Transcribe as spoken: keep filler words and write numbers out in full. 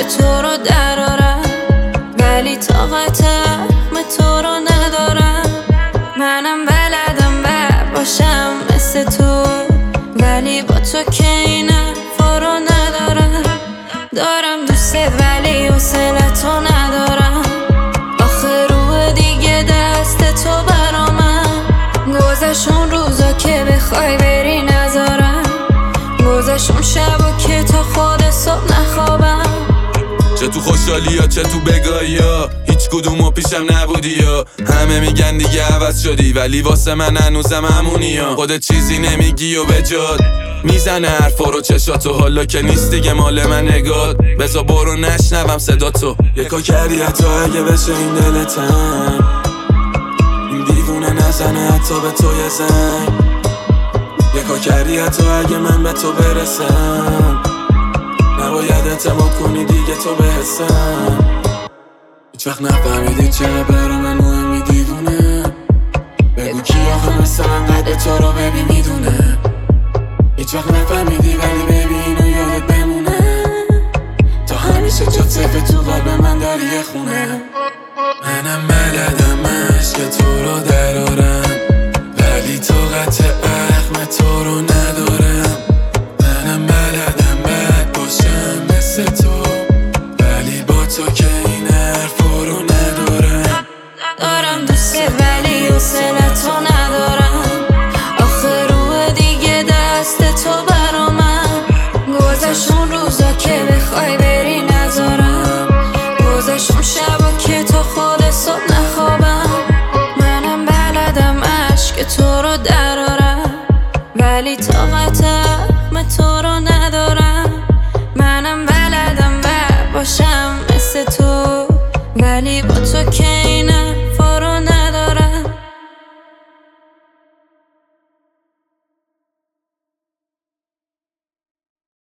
تو رو درارم، ولی طاقت اخم تو رو ندارم. منم بلدم بر باشم مثل تو، ولی با تو که این حرفا رو ندارم. دارم دوست ولی حوصلت رو ندارم. آخه رو دیگه دست تو برامم. گذشت اون روزا که بخوای بری نذارم، گذشت اون شبا که تا خود صبح نخوابم. چه تو خوشحالی یا چه تو بگاهی ها، هیچ کدومو پیشم نبودی یا همه میگن دیگه عوض شدی، ولی واسه من هنوزم همونی ها. خودت چیزی نمیگی و بجاد میزنه حرفا رو چشاتو، حالا که نیست دیگه مال من نگات. بذار برو نشنوم صدا تو. یکا کردی حتی اگه بشه این دلتم، این دیوونه نزنه حتی به تو یه زنگ. یکا کردی حتی اگه من به تو برسم، نباید اعتماد کنی دیگه تو به حسم. هیچ وقت نفهمیدی چرا برا من مهمی دیوونه. بگو کی آخه مثل من قد تو رو ببین میدونه. هیچ وقت نفهمیدی ولی ببین و یادت بمونه. تا همیشه جات صفه تو قلب من داری یه خونه. منم بلدم عشق تو رو درارم، ولی طاقت اخم تو رو ندارم. منم بلدم بد باشم مثل تو، ولی با تو که این حرفا رو ندارم. دارم دوست ولی حوصلت رو ندارم. آخه رو دیگه دست تو برامم. گذشت اون روزا که بخوای بری نذارم، گذشت اون شبا که تا خود صبح نخوابم. منم بلدم عشق تو رو درارم، ولی طاقت اخم تو رو ندارم. منم بلدم بر باشم مثل تو، ولی با تو که